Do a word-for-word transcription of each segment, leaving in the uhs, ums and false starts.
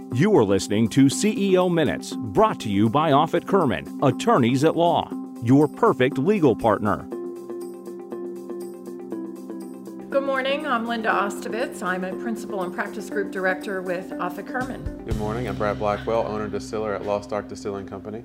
You are listening to C E O Minutes, brought to you by Offutt Kerman, attorneys at law, your perfect legal partner. Good morning, I'm Linda Ostovitz. I'm a Principal and Practice Group Director with Offutt Kerman. Good morning, I'm Brad Blackwell, owner and distiller at Lost Ark Distilling Company.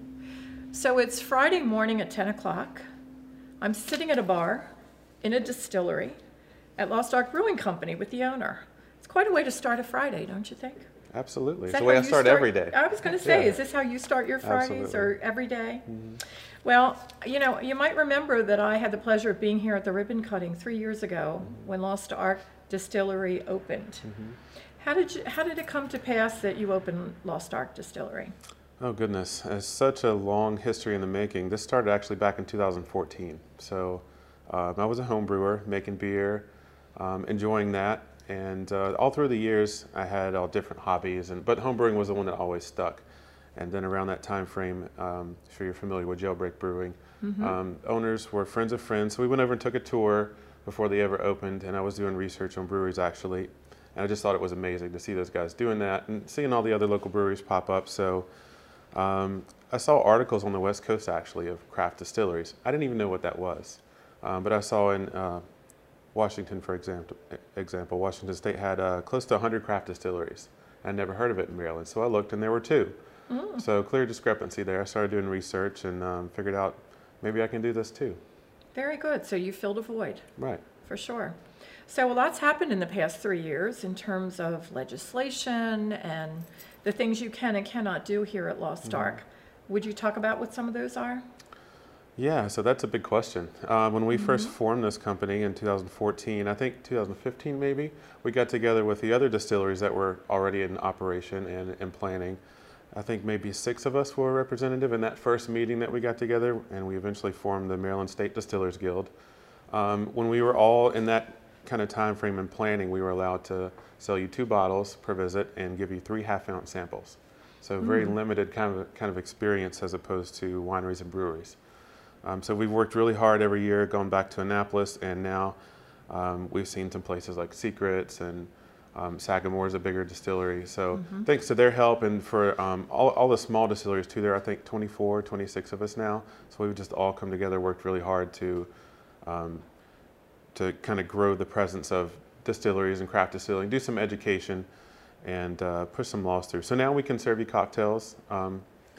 So it's Friday morning at ten o'clock. I'm sitting at a bar in a distillery at Lost Ark Brewing Company with the owner. It's quite a way to start a Friday, don't you think? Absolutely. It's the way I start, start every day. I was going to say, Yeah. Is this how you start your Fridays Absolutely. or every day? Mm-hmm. Well, you know, you might remember that I had the pleasure of being here at the ribbon cutting three years ago Mm-hmm. when Lost Ark Distillery opened. Mm-hmm. How did you, how did it come to pass that you opened Lost Ark Distillery? Oh goodness, it's such a long history in the making. This started actually back in two thousand fourteen. So um, I was a home brewer, making beer, um, enjoying that. And uh, all through the years, I had all different hobbies, and but homebrewing was the one that always stuck. And then around that time frame, um, if you're familiar with Jailbreak Brewing, Mm-hmm. um, owners were friends of friends. So we went over and took a tour before they ever opened, and I was doing research on breweries actually. And I just thought it was amazing to see those guys doing that and seeing all the other local breweries pop up. So um, I saw articles on the West Coast actually of craft distilleries. I didn't even know what that was, um, but I saw in uh, Washington, for example, example, Washington State had uh, close to one hundred craft distilleries. I never heard of it in Maryland, so I looked and there were two. Mm. So clear discrepancy there. I started doing research and um, figured out maybe I can do this too. Very good. So you filled a void. Right. For sure. So a lot's happened in the past three years in terms of legislation and the things you can and cannot do here at Lost Ark. Mm-hmm. Would you talk about what some of those are? Yeah, so that's a big question. Uh, when we Mm-hmm. first formed this company in two thousand fourteen, I think two thousand fifteen maybe, we got together with the other distilleries that were already in operation and, and planning. I think maybe six of us were representative in that first meeting that we got together, and we eventually formed the Maryland State Distillers Guild. Um, when we were all in that kind of time frame and planning, we were allowed to sell you two bottles per visit and give you three half-ounce samples. So very Mm. limited kind of kind of experience as opposed to wineries and breweries. Um, so we've worked really hard every year, going back to Annapolis, and now um, we've seen some places like Secrets, and um, Sagamore is a bigger distillery. So Mm-hmm. thanks to their help, and for um, all, all the small distilleries too, there are I think twenty-four, twenty-six of us now. So we've just all come together, worked really hard to um, to kind of grow the presence of distilleries and craft distilling, do some education, and uh, push some laws through. So now we can serve you cocktails. Um,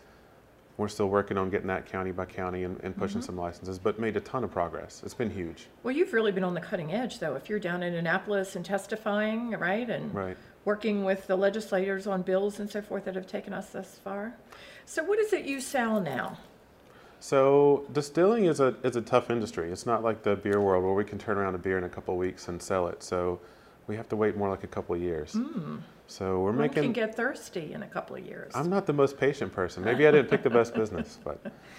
We're still working on getting that county by county and, and pushing Mm-hmm. some licenses, but made a ton of progress. It's been huge. Well, you've really been on the cutting edge, though. If you're down in Annapolis and testifying, right, and Right. working with the legislators on bills and so forth that have taken us thus far. So what is it you sell now? So distilling is a is a tough industry. It's not like the beer world where we can turn around a beer in a couple of weeks and sell it. So we have to wait more like a couple of years. Mm. So we're One making. can get thirsty in a couple of years. I'm not the most patient person. Maybe I didn't pick the best business, but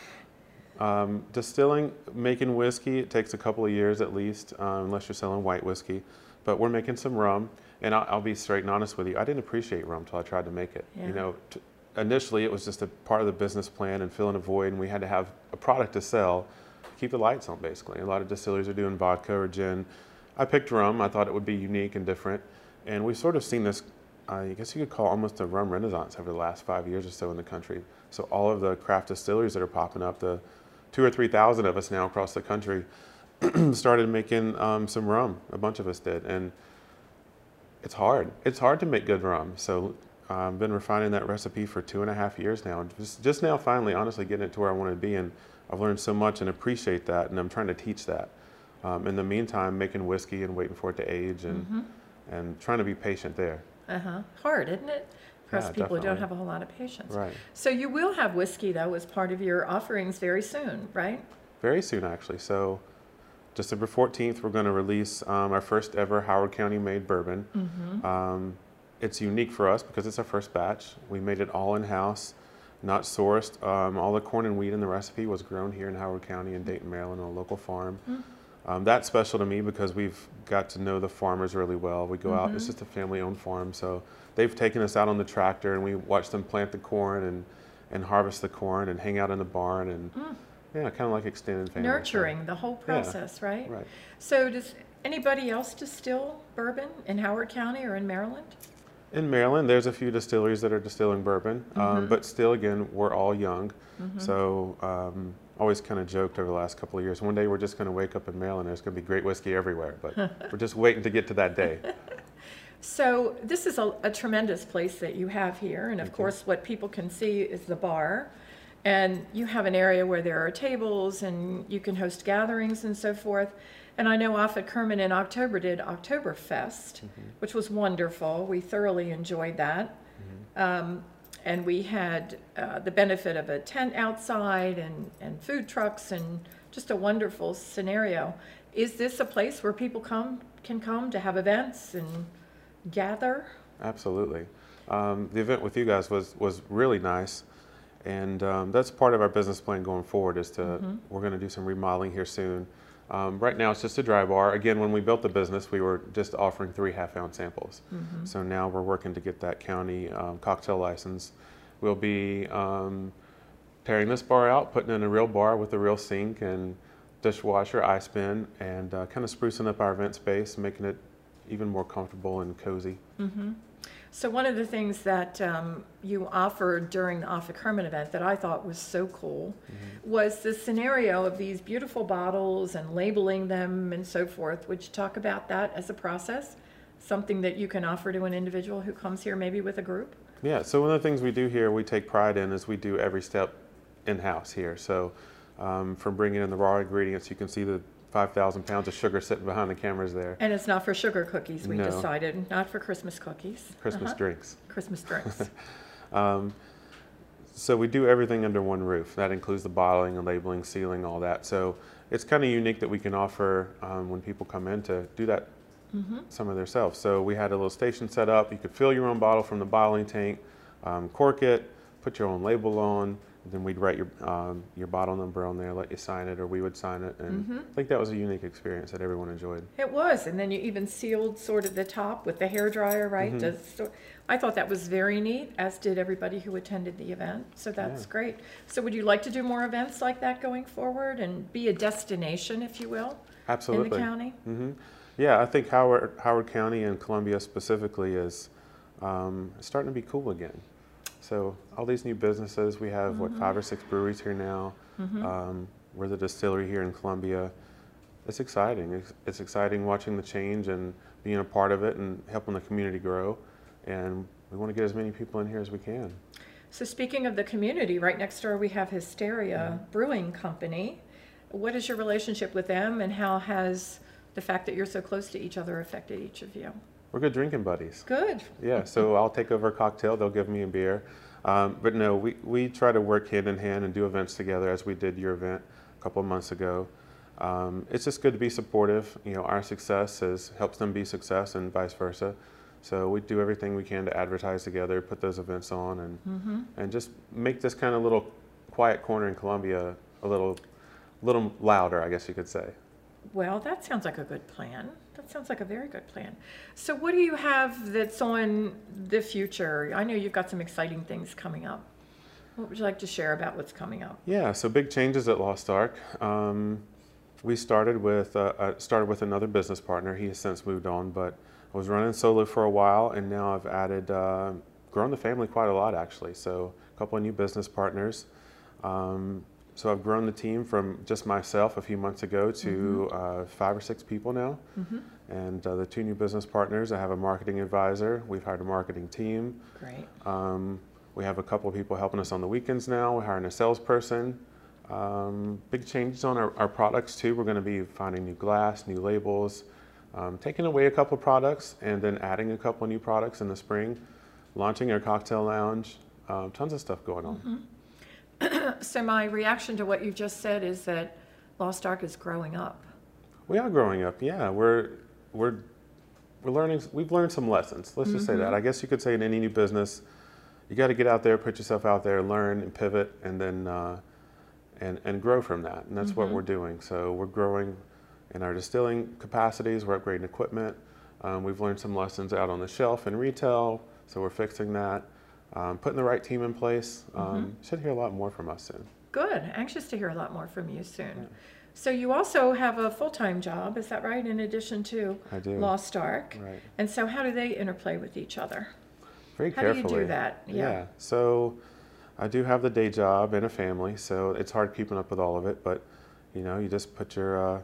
um, distilling, making whiskey, it takes a couple of years at least, uh, unless you're selling white whiskey. But we're making some rum, and I'll, I'll be straight and honest with you. I didn't appreciate rum till I tried to make it. Yeah. You know, t- initially it was just a part of the business plan and filling a void, and we had to have a product to sell, keep the lights on basically. A lot of distilleries are doing vodka or gin. I picked rum. I thought it would be unique and different, and we've sort of seen this. I guess you could call almost a rum renaissance over the last five years or so in the country. So all of the craft distilleries that are popping up, the two or three thousand of us now across the country, started making um, some rum. A bunch of us did, and it's hard. It's hard to make good rum. So I've been refining that recipe for two and a half years now. Just, just now, finally, honestly, getting it to where I want to be, and I've learned so much and appreciate that, and I'm trying to teach that. Um, in the meantime, making whiskey and waiting for it to age, and Mm-hmm. and trying to be patient there. Uh-huh. Hard, isn't it? For us Yeah, people who don't definitely. have a whole lot of patience. Right. So you will have whiskey, though, as part of your offerings very soon, right? Very soon, actually. So December fourteenth, we're going to release um, our first ever Howard County made bourbon. Mm-hmm. Um, it's unique for us because it's our first batch. We made it all in-house, not sourced. Um, all the corn and wheat in the recipe was grown here in Howard County in Dayton, Maryland, on a local farm. Mm. Um, that's special to me because we've got to know the farmers really well. We go out, it's Mhm. just a family-owned farm, so they've taken us out on the tractor and we watch them plant the corn and, and harvest the corn and hang out in the barn and Mm. yeah, kind of like extended family. Nurturing the whole process, right? Right. So does anybody else distill bourbon in Howard County or in Maryland? In Maryland, there's a few distilleries that are distilling bourbon, um, Mm-hmm. but still, again, we're all young. Mm-hmm. So um, always kind of joked over the last couple of years, one day we're just going to wake up in Maryland, there's going to be great whiskey everywhere, but we're just waiting to get to that day. So this is a, a tremendous place that you have here, and of Thank you. course what people can see is the bar, and you have an area where there are tables and you can host gatherings and so forth. And I know Offit Kerman in October did Oktoberfest, which was wonderful. We thoroughly enjoyed that. Um, and we had uh, the benefit of a tent outside and, and food trucks and just a wonderful scenario. Is this a place where people come can come to have events and gather? Absolutely. Um, the event with you guys was, was really nice, and um, that's part of our business plan going forward is to, Mm-hmm. we're going to do some remodeling here soon. Um, right now it's just a dry bar. Again, when we built the business, we were just offering three half ounce samples. Mm-hmm. So now we're working to get that county um, cocktail license. We'll be um, tearing this bar out, putting in a real bar with a real sink and dishwasher, ice bin, and uh, kind of sprucing up our event space, making it even more comfortable and cozy. Mm-hmm. So one of the things that um, you offered during the Offit Kerman event that I thought was so cool Mm-hmm. was the scenario of these beautiful bottles and labeling them and so forth. Would you talk about that as a process? Something that you can offer to an individual who comes here maybe with a group? Yeah, so one of the things we do here, we take pride in, is we do every step in-house here. So um, from bringing in the raw ingredients, you can see the five thousand pounds of sugar sitting behind the cameras there. And it's not for sugar cookies, we No. decided, not for Christmas cookies. Christmas Uh-huh. drinks. Christmas drinks. Um, so we do everything under one roof. That includes the bottling and labeling, sealing, all that. So it's kind of unique that we can offer um, when people come in to do that Mm-hmm. some of themselves. So we had a little station set up. You could fill your own bottle from the bottling tank, um, cork it, put your own label on, and then we'd write your um, your bottle number on there, let you sign it, or we would sign it. And Mhm. I think that was a unique experience that everyone enjoyed. It was, and then you even sealed sort of the top with the hair dryer, right? Mhm. to sto- I thought that was very neat, as did everybody who attended the event, so that's Yeah. great. So would you like to do more events like that going forward and be a destination, if you will, Absolutely. in the county? hmm Yeah, I think Howard, Howard County and Columbia specifically is um, starting to be cool again. So all these new businesses, we have what five or six breweries here now. Mhm. Um, we're the distillery here in Columbia. It's exciting. It's, it's exciting watching the change and being a part of it and helping the community grow. And we want to get as many people in here as we can. So speaking of the community, right next door we have Hysteria Brewing Company. What is your relationship with them, and how has the fact that you're so close to each other affected each of you? We're good drinking buddies. Good. Yeah, so I'll take over a cocktail, they'll give me a beer. Um, but no, we, we try to work hand in hand and do events together, as we did your event a couple of months ago. Um, it's just good to be supportive. You know, our success is, helps them be success and vice versa. So we do everything we can to advertise together, put those events on, and, Mm-hmm. and just make this kind of little quiet corner in Columbia a little, little louder, I guess you could say. Well, that sounds like a good plan. That sounds like a very good plan. So what do you have that's on the future? I know you've got some exciting things coming up. What would you like to share about what's coming up? Yeah, so big changes at Lost Ark. Um, we started with uh, uh, started with another business partner. He has since moved on, but I was running solo for a while, and now I've added, uh, grown the family quite a lot actually. So a couple of new business partners. Um, so I've grown the team from just myself a few months ago to uh, five or six people now. Mm-hmm. And uh, the two new business partners, I have a marketing advisor. We've hired a marketing team. Great. Um, we have a couple of people helping us on the weekends now. We're hiring a salesperson. Um, big changes on our, our products too. We're going to be finding new glass, new labels, um, taking away a couple of products and then adding a couple of new products in the spring, launching our cocktail lounge, um, tons of stuff going on. Mm-hmm. So my reaction to what you just said is that Lost Ark is growing up. We are growing up, yeah. We're, we're, we're learning, we've learned some lessons. Let's just say that. I guess you could say in any new business, you got to get out there, put yourself out there, learn and pivot, and then uh, and and grow from that. And that's what Mhm. we're doing. So we're growing in our distilling capacities. We're upgrading equipment. Um, we've learned some lessons out on the shelf in retail, so we're fixing that. Um, putting the right team in place. Um, Should hear a lot more from us soon. Good. Anxious to hear a lot more from you soon. Yeah. So you also have a full-time job, is that right, in addition to I do. Lost Ark? Right. And so how do they interplay with each other? Very How carefully. do you do that? Yeah. So I do have the day job and a family, so it's hard keeping up with all of it. But you know, you just put your uh,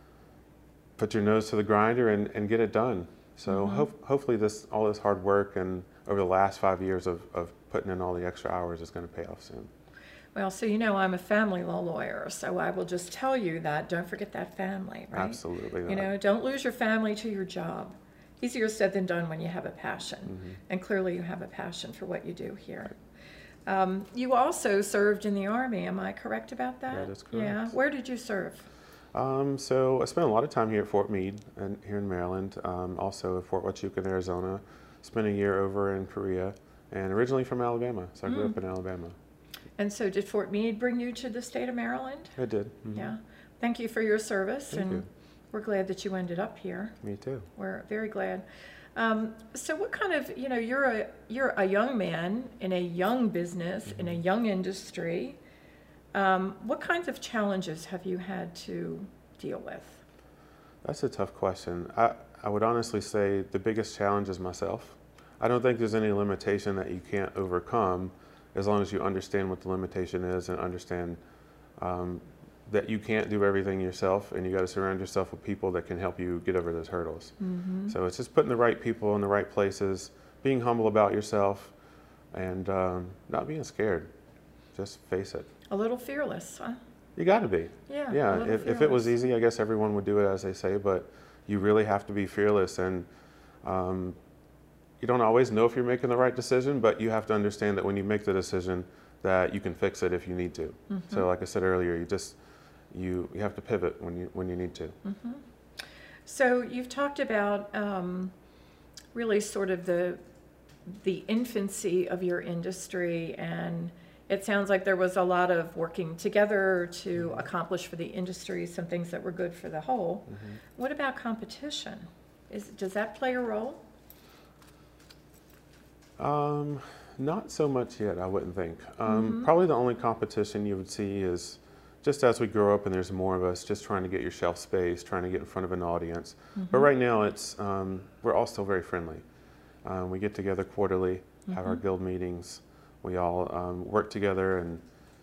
put your nose to the grinder and, and get it done. So Mm-hmm. ho- hopefully, this all this hard work and over the last five years of, of putting in all the extra hours is going to pay off soon. Well, so you know I'm a family law lawyer, so I will just tell you that don't forget that family, right? Absolutely. You not. know, don't lose your family to your job. Easier said than done when you have a passion, Mm-hmm. and clearly you have a passion for what you do here. Um, you also served in the Army, am I correct about that? That is Yeah. correct. Where did you serve? Um, so I spent a lot of time here at Fort Meade and here in Maryland, um, also at Fort Huachuca, Arizona. Spent a year over in Korea, and originally from Alabama, so I grew Mm. up in Alabama. And so did Fort Meade bring you to the state of Maryland? I did. Mhm. Yeah. Thank you for your service, Thank and you. we're glad that you ended up here. Me too. We're very glad. Um, so what kind of, you know, you're a you're a young man in a young business, in a young industry. Um, what kinds of challenges have you had to deal with? That's a tough question. I, I would honestly say the biggest challenge is myself. I don't think there's any limitation that you can't overcome as long as you understand what the limitation is and understand um, that you can't do everything yourself, and you got to surround yourself with people that can help you get over those hurdles. Mm-hmm. So it's just putting the right people in the right places, being humble about yourself, and um, not being scared. Just face it. A little fearless, huh? You got to be. Yeah. a Yeah, little if, if it was fearless. easy, I guess everyone would do it as they say, but you really have to be fearless. And um, you don't always know if you're making the right decision, but you have to understand that when you make the decision, that you can fix it if you need to. Mm-hmm. So like I said earlier, you just, you, you have to pivot when you, when you need to. Mm-hmm. So you've talked about um, really sort of the the infancy of your industry, and it sounds like there was a lot of working together to accomplish for the industry some things that were good for the whole. Mm-hmm. What about competition? Is, does that play a role? Um, not so much yet, I wouldn't think. Um, Mhm. Probably the only competition you would see is just as we grow up and there's more of us, just trying to get your shelf space, trying to get in front of an audience. But right now, it's um, we're all still very friendly. Um, we get together quarterly, have our Mhm. guild meetings. We all um, work together, and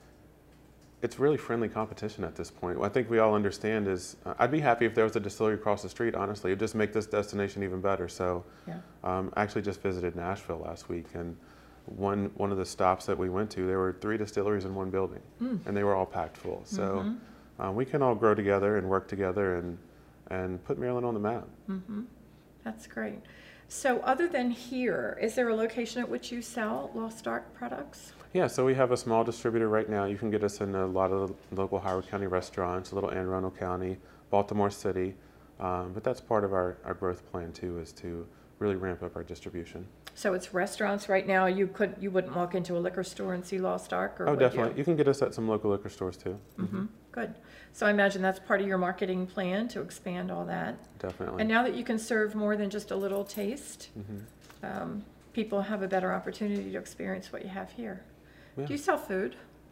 it's really friendly competition at this point. What I think we all understand is uh, I'd be happy if there was a distillery across the street, honestly. It'd just make this destination even better. So Yeah. um, I actually just visited Nashville last week, and one, one of the stops that we went to, there were three distilleries in one building, Mm. and they were all packed full. So Mhm. um, we can all grow together and work together and, and put Maryland on the map. Mm-hmm. That's great. So other than here, is there a location at which you sell Lost Ark products? Yeah, so we have a small distributor right now. You can get us in a lot of the local Howard County restaurants, a little Anne Arundel County, Baltimore City. Um, but that's part of our, our growth plan too, is to really ramp up our distribution. So it's restaurants right now. You could you wouldn't walk into a liquor store and see Lost Ark, or Oh, would definitely. You? You can get us at some local liquor stores too. Mm-hmm. Good. So I imagine that's part of your marketing plan to expand all that. Definitely. And now that you can serve more than just a little taste, hmm um, people have a better opportunity to experience what you have here. Yeah. Do you sell food?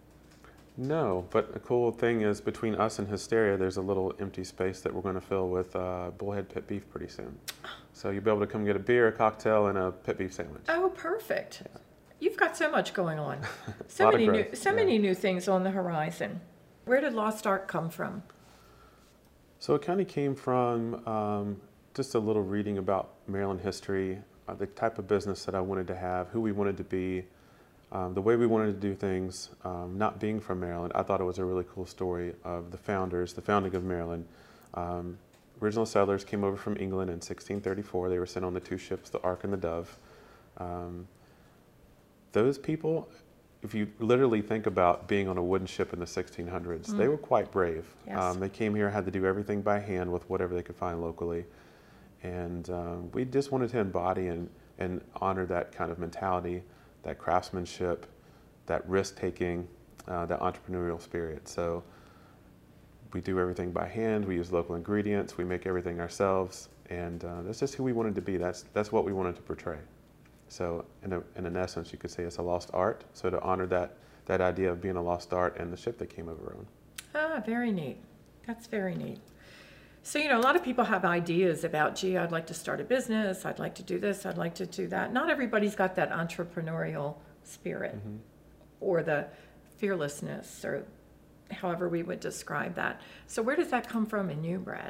No, but the cool thing is between us and Hysteria, there's a little empty space that we're going to fill with uh, bullhead pit beef pretty soon. So you'll be able to come get a beer, a cocktail, and a pit beef sandwich. Oh, perfect. Yeah. You've got so much going on. So Lot of many new, growth, so yeah. many new things on the horizon. Where did Lost Ark come from? So it kind of came from um, just a little reading about Maryland history, uh, the type of business that I wanted to have, who we wanted to be, um, the way we wanted to do things. Um, not being from Maryland, I thought it was a really cool story of the founders, the founding of Maryland. Um, original settlers came over from England in sixteen thirty-four. They were sent on the two ships, the Ark and the Dove. Um, those people, if you literally think about being on a wooden ship in the sixteen hundreds, Mm. they were quite brave. Yes. Um, they came here, had to do everything by hand with whatever they could find locally. And um, we just wanted to embody and, and honor that kind of mentality, that craftsmanship, that risk-taking, uh, that entrepreneurial spirit. So we do everything by hand, we use local ingredients, we make everything ourselves, and uh, that's just who we wanted to be. That's, that's what we wanted to portray. So in, a, in an essence, you could say it's a lost art. So to honor that, that idea of being a lost art and the ship that came over on. Ah, very neat. That's very neat. So, you know, a lot of people have ideas about, gee, I'd like to start a business, I'd like to do this, I'd like to do that. Not everybody's got that entrepreneurial spirit Mm-hmm. or the fearlessness, or however we would describe that. So where does that come from in you, Brad?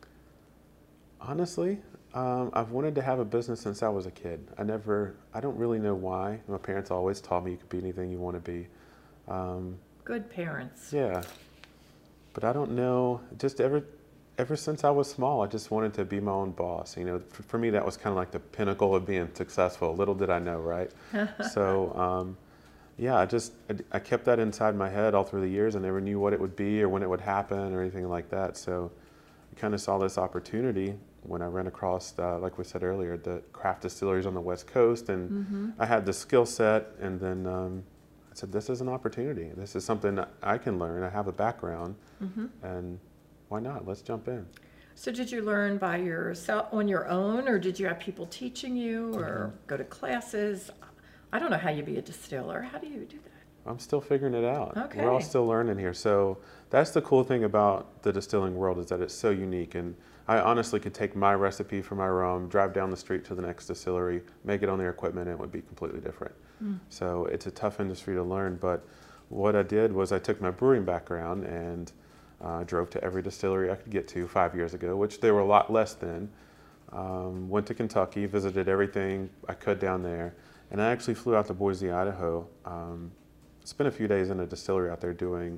Honestly, um, I've wanted to have a business since I was a kid. I never, I don't really know why. My parents always taught me you could be anything you want to be. Um, Good parents. yeah, but I don't know, just ever, ever since I was small, I just wanted to be my own boss. You know, for, for me, that was kind of like the pinnacle of being successful. Little did I know, right? so, um, yeah, I just, I, I kept that inside my head all through the years. I never knew what it would be or when it would happen or anything like that. So I kind of saw this opportunity when I ran across, uh, like we said earlier, the craft distilleries on the West Coast. And Mm-hmm. I had the skill set, and then um, I said, this is an opportunity. This is something that I can learn. I have a background, Mm-hmm. and why not? Let's jump in. So did you learn by yourself on your own, or did you have people teaching you, or Mm-hmm. go to classes? I don't know how you be a distiller. How do you do that? I'm still figuring it out. Okay. We're all still learning here. So that's the cool thing about the distilling world, is that it's so unique. And I honestly could take my recipe for my rum, drive down the street to the next distillery, make it on their equipment, and it would be completely different. Mm. So it's a tough industry to learn. But what I did was I took my brewing background and uh, drove to every distillery I could get to five years ago, which there were a lot less then. Um, went to Kentucky, visited everything I could down there. And I actually flew out to Boise, Idaho. Um, spent a few days in a distillery out there doing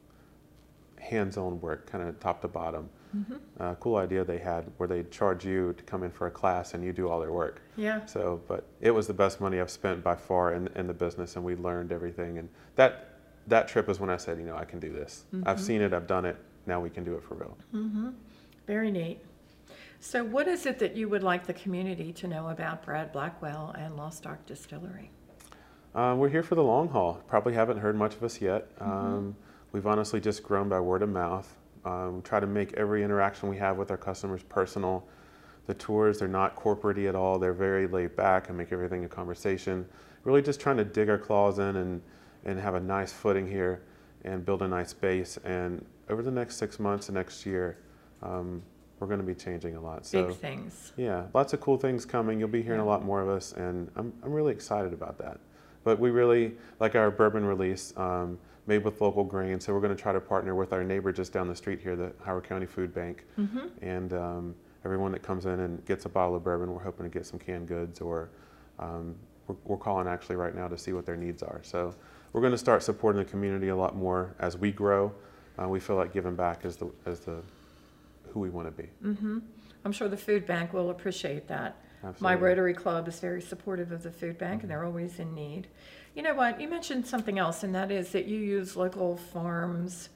hands-on work, kind of top to bottom. Mm-hmm. Uh, cool idea they had where they charge you to come in for a class and you do all their work. Yeah. So, but it was the best money I've spent by far in, in the business, and we learned everything. And that that trip is when I said, you know, I can do this. Mm-hmm. I've seen it, I've done it. Now we can do it for real. Mm-hmm. Very neat. So what is it that you would like the community to know about Brad Blackwell and Lost Ark Distillery? Uh, we're here for the long haul. Probably haven't heard much of us yet. Um, Mm-hmm. We've honestly just grown by word of mouth. Um, try to make every interaction we have with our customers personal. The tours, they're not corporate-y at all. They're very laid back and make everything a conversation. Really just trying to dig our claws in and, and have a nice footing here and build a nice base. And over the next six months and next year, um, we're going to be changing a lot. So, Big things. yeah, lots of cool things coming. You'll be hearing Yeah. a lot more of us, and I'm, I'm really excited about that. But we really, like our bourbon release, um, made with local grain, so we're going to try to partner with our neighbor just down the street here, the Howard County Food Bank. Mm-hmm. And um, everyone that comes in and gets a bottle of bourbon, we're hoping to get some canned goods, or um, we're, we're calling actually right now to see what their needs are. So we're going to start supporting the community a lot more as we grow. Uh, we feel like giving back is the, is the who we want to be. Mm-hmm. I'm sure the food bank will appreciate that. My Absolutely. Rotary Club is very supportive of the food bank, and they're always in need. You know what? You mentioned something else, and that is that you use local farms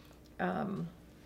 um,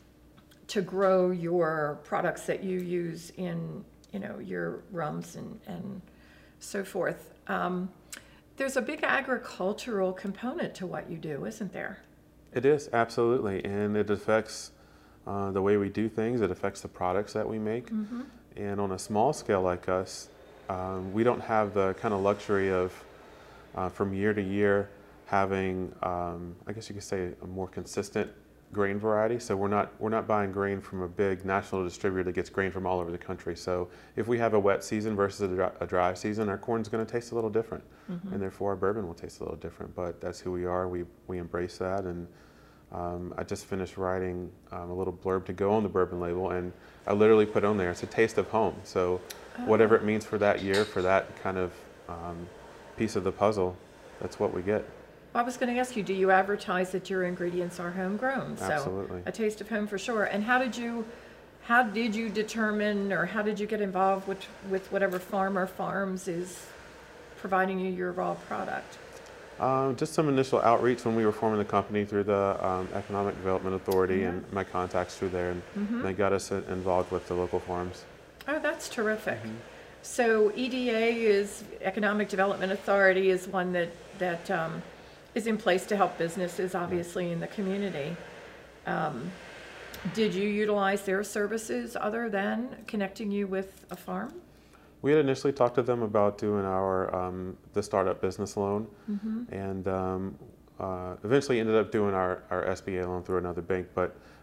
to grow your products that you use in, you know, your rums and, and so forth. Um, there's a big agricultural component to what you do, isn't there? It is, absolutely, and it affects uh, the way we do things. It affects the products that we make. Mm-hmm. And on a small scale like us, um, we don't have the kind of luxury of, uh, from year to year, having, um, I guess you could say, a more consistent grain variety. So we're not we're not buying grain from a big national distributor that gets grain from all over the country. So if we have a wet season versus a dry, a dry season, our corn's going to taste a little different, Mm-hmm. and therefore our bourbon will taste a little different. But that's who we are. We we embrace that. And um, I just finished writing um, a little blurb to go on the bourbon label, and I literally put on there, it's a taste of home. So whatever it means for that year, for that kind of um, piece of the puzzle, that's what we get. I was going to ask you, do you advertise that your ingredients are homegrown? Absolutely. So a taste of home for sure. And how did you, how did you determine, or how did you get involved with, with whatever Farmer Farms is providing you your raw product? Um, just some initial outreach when we were forming the company through the um, Economic Development Authority Yeah. and my contacts through there, and Mm-hmm. they got us in- involved with the local farms. Oh, that's terrific. Mm-hmm. So E D A is, Economic Development Authority is one that, that um, is in place to help businesses, obviously, in the community. Um, did you utilize their services other than connecting you with a farm? We had initially talked to them about doing our um, the startup business loan, Mm-hmm. and um, uh, eventually ended up doing our, our S B A loan through another bank. But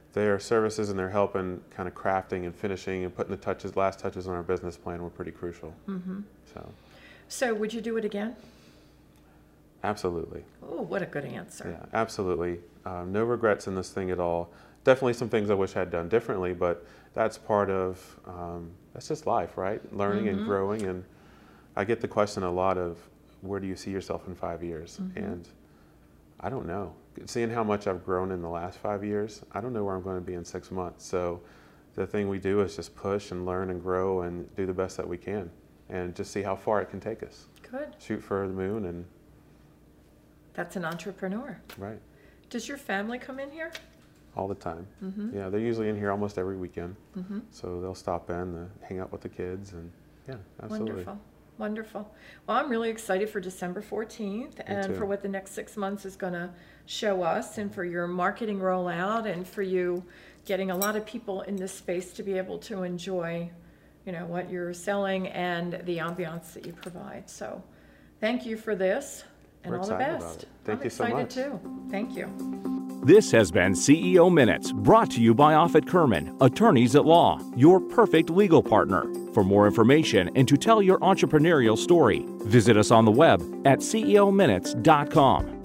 their services and their help in kind of crafting and finishing and putting the touches, last touches on our business plan were pretty crucial. Mm-hmm. So, So would you do it again? absolutely. Oh, what a good answer. Yeah, absolutely. Um, no regrets in this thing at all. Definitely some things I wish I'd done differently, but that's part of, um, that's just life, right? Learning Mm-hmm. and growing. And I get the question a lot of, where do you see yourself in five years? Mm-hmm. And I don't know. Seeing how much I've grown in the last five years, I don't know where I'm going to be in six months. So the thing we do is just push and learn and grow and do the best that we can and just see how far it can take us. Good. Shoot for the moon and, That's an entrepreneur. right, Does your family come in here? all the time. Mm-hmm. Yeah, they're usually in here almost every weekend. Mm-hmm. So they'll stop in, uh, hang out with the kids, and yeah, absolutely. Wonderful. Wonderful. Well, I'm really excited for December fourteenth and too. for what the next six months is going to show us, and for your marketing rollout, and for you getting a lot of people in this space to be able to enjoy, you know, what you're selling and the ambiance that you provide. So thank you for this, and We're all the excited about best. it. Thank I'm you so excited much. too. Thank you. This has been C E O Minutes, brought to you by Offit Kerman, Attorneys at Law, your perfect legal partner. For more information and to tell your entrepreneurial story, visit us on the web at C E O minutes dot com.